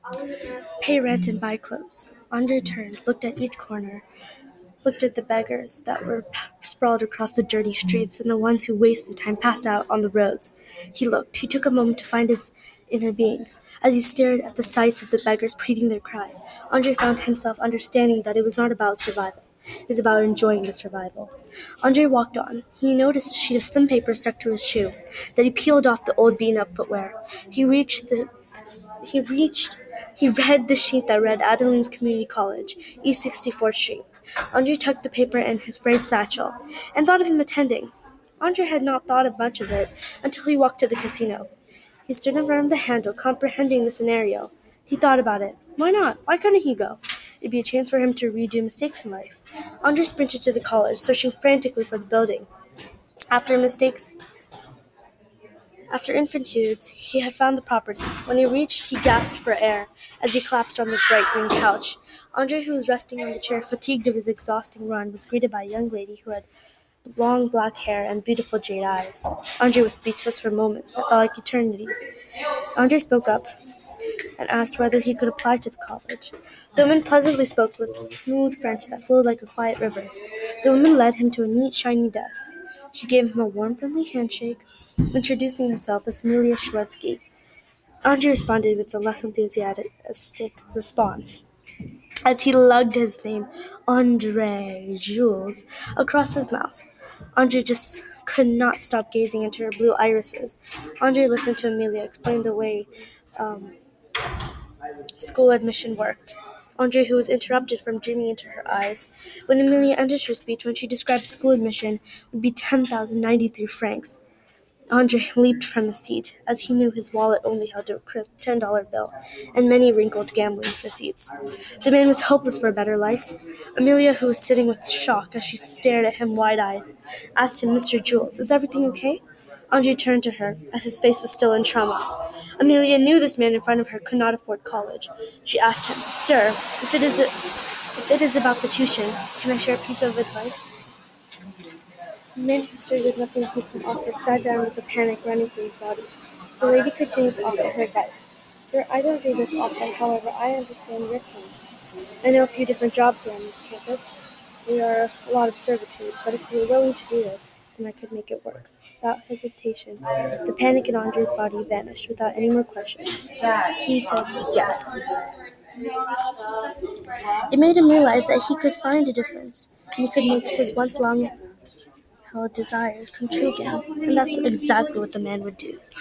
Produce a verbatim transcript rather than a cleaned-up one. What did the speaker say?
Pay rent and buy clothes. Andre turned, looked at each corner, looked at the beggars that were sprawled across the dirty streets and the ones who wasted time passed out on the roads. He looked. He took a moment to find his inner being. As he stared at the sights of the beggars pleading their cry, Andre found himself understanding that it was not about survival. It was about enjoying the survival. Andre walked on. He noticed a sheet of slim paper stuck to his shoe. Then he peeled off the old beaten-up footwear. He reached the he reached he read the sheet that read Adeline's Community College, East sixty-fourth Street. Andre tucked the paper in his frayed satchel and thought of him attending. Andre had not thought of much of it until he walked to the casino. He stood in front of the handle, comprehending the scenario. He thought about it. Why not? Why couldn't he go? It'd be a chance for him to redo mistakes in life. Andre sprinted to the college, searching frantically for the building. After mistakes, after infinitudes, he had found the property. When he reached, he gasped for air as he collapsed on the bright green couch. Andre, who was resting on the chair, fatigued of his exhausting run, was greeted by a young lady who had long black hair and beautiful jade eyes. Andre was speechless for moments that felt like eternities. Andre spoke up and asked whether he could apply to the college. The woman pleasantly spoke with smooth French that flowed like a quiet river. The woman led him to a neat, shiny desk. She gave him a warm, friendly handshake, introducing herself as Amelia Schletsky. Andre responded with a less enthusiastic response, as he lugged his name, Andre Jules, across his mouth. Andre just could not stop gazing into her blue irises. Andre listened to Amelia explain the way um, school admission worked. Andre, who was interrupted from dreaming into her eyes, when Amelia ended her speech when she described school admission would be ten thousand ninety-three francs. Andre leaped from his seat, as he knew his wallet only held a crisp ten-dollar bill and many wrinkled gambling receipts. The man was hopeless for a better life. Amelia, who was sitting with shock as she stared at him wide-eyed, asked him, "Mister Jules, is everything okay?" Andre turned to her, as his face was still in trauma. Amelia knew this man in front of her could not afford college. She asked him, "Sir, if it is, a, if it is about the tuition, can I share a piece of advice?" The man who stood with nothing he could offer sat down with a panic running through his body. The lady continued to offer her advice. "Sir, I don't do this often, however, I understand your pain. I know a few different jobs here on this campus. They are a lot of servitude, but if you are willing to do it, then I could make it work." Without hesitation, the panic in Andre's body vanished without any more questions. He said yes. It made him realize that he could find a difference, and he could make his once long held desires come true again, and that's exactly what the man would do.